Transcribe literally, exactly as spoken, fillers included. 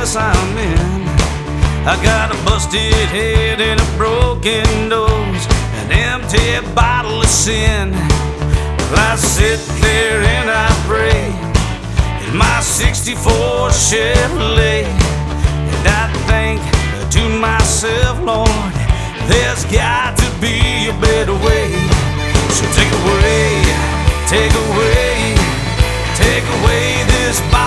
mess I'm in. I got a busted head and a broken nose, an empty bottle of sin. Well, I sit there and I pray in my sixty-four Chevrolet, and I think to myself, Lord, there's got to be a better way. So take away, take away, take away this bottle.